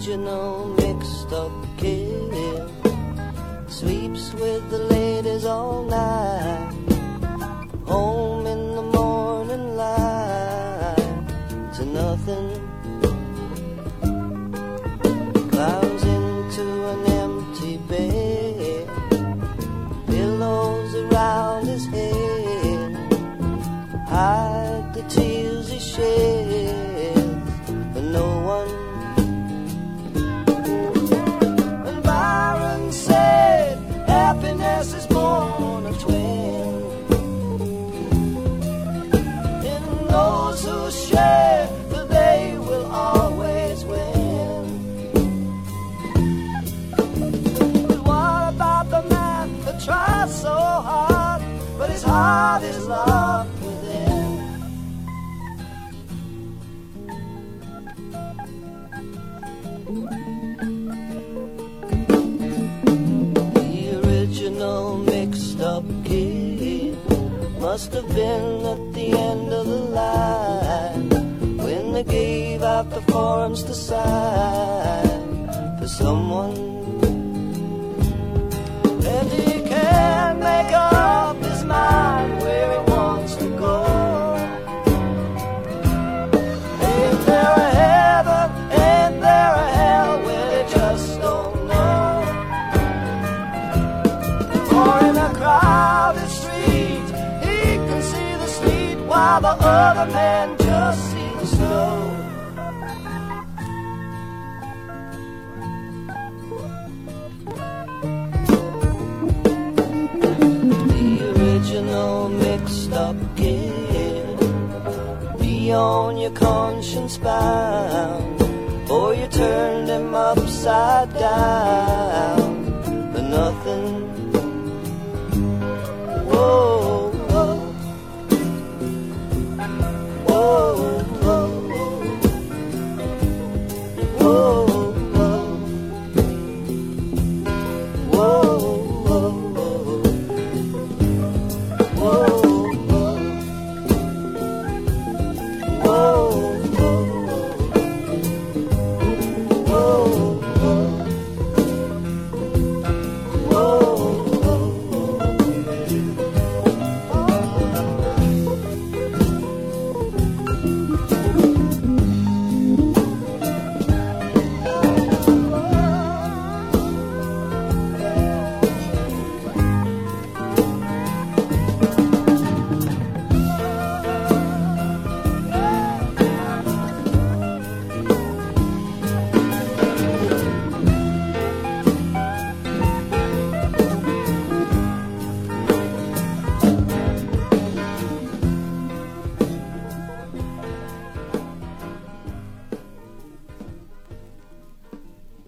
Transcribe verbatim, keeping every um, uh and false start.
original mixed up kid sleeps with the ladies all night, home in the morning light to nothing, climbs into an empty bed, pillows around his head, hide the tears he sheds, but no one. And Byron said happiness is born of twin, in those who share that they will always win. But what about the man that tries so hard, but his heart is locked within? The original mixed up kid must have been at the end of the line when they gave out the forms to sign for someone. And he can't make up his mind where he wants to go. Ain't there a heaven, ain't there a hell, where they just don't know. Or in a crowded street, he can see the street while the other man just sees the snow. Original mixed up kid, be on your conscience bound, or you turned him upside down.